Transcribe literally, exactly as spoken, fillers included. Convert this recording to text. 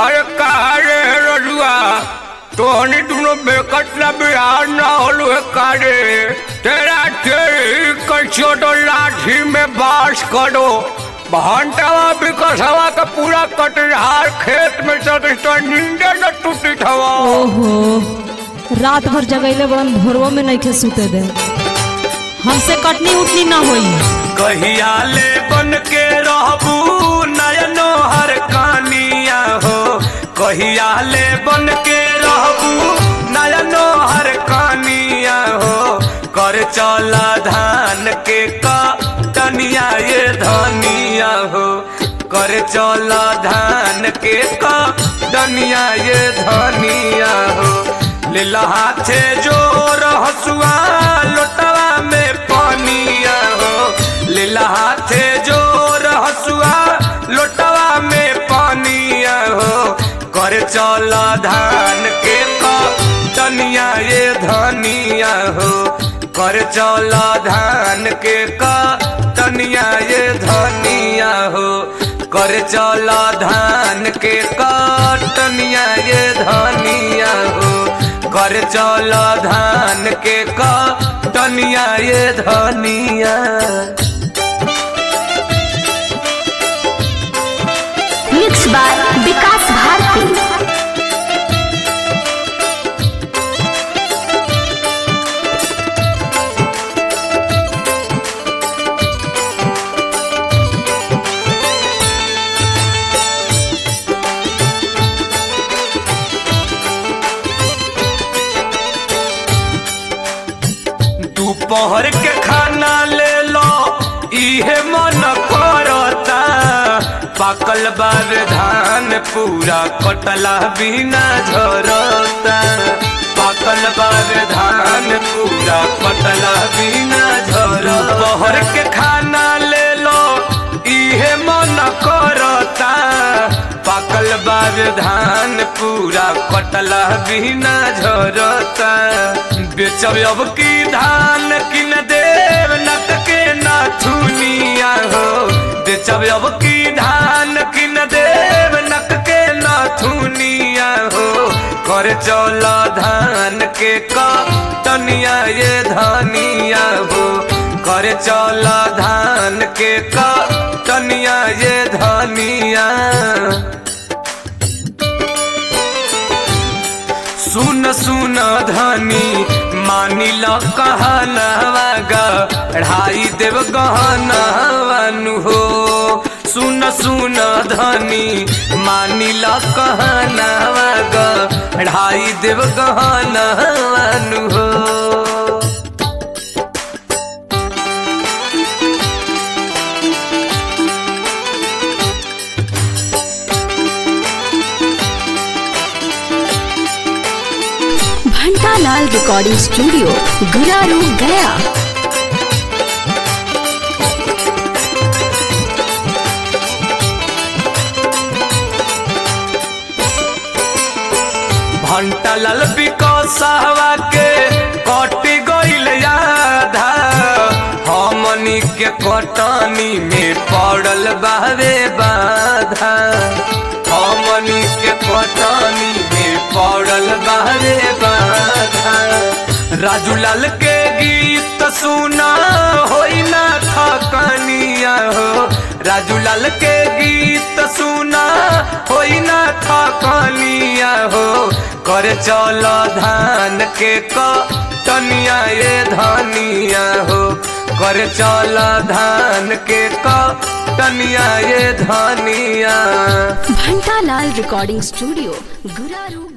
अरे कहा रे रजुआ तोहनी दोनों बेकतला बिहार ना होलू है कारे तेरा तेरी कचो तो लाठी में बास करो भंटावा विकसवा का पूरा कटिहार खेत में चलते तो नींदे न टूटी थवा। ओहो रात भर जगैले बड़न भोरवा में नहीं खे सुते दे हमसे कटनी उठनी ना होई। कहिया ले बन के रहबू नयनो हर कानिया हो कहिया ले बन के रहबू नयनो हर कानिया हो कर चला धान के का तनिया ये धनिया हो कर चला धान के का तनिया ये धनिया हो ले हाथे जोर हसुआ लोटवा में पानिया हो ले हाथे जोर हसुआ लोटवा में पानिया हो कर चला धान के का तनिया ये धनिया हो कर चला धान के का तनिया ये धनिया हो कर चला धान के का तनिया ये धनिया हो कर चला धान के का तनिया ये धनिया। Mix by Vikas Bharti. दोपहर के खाना ले लो इहे मन करता पाकल बार धान पूरा कटला बिना झरता पाकल बार धान पूरा कटला बिना झरता। दोपहर के खाना ले लो इहे मन करता पाकल बार धान पूरा कटला बिना झरता बेचब अब की धान किन देव नट के नाथुनिया हो बेचब अब की धान किन देव नट के नाथुनिया हो कर चला धान के का तनिया ये धनिया हो कर चला धान के का तनिया ये धनिया। सुन सुन धनी मानी लो कहनवा गढ़ाई देव गहनवानु हो सुन सुन धनी मानी लो कहनवा गढ़ाई देव गहनवानु हो। घंटालाल रिकॉर्डिंग स्टूडियो गुरारू गया। घंटालाल विकासवा के कटी गइल यादा हमनी के कटनी में पड़ल बावे बाधा हमनी के कटनी में पड़ल बावे बाधा। राजूलाल के गीत सुना होई ना थकनिया हो राजूलाल के गीत सुना होई ना थकनिया हो कर चला धान के का तनिया ये धनिया हो कर चला धान के का तनिया ये धनिया। Ghantalal recording studio Guraru.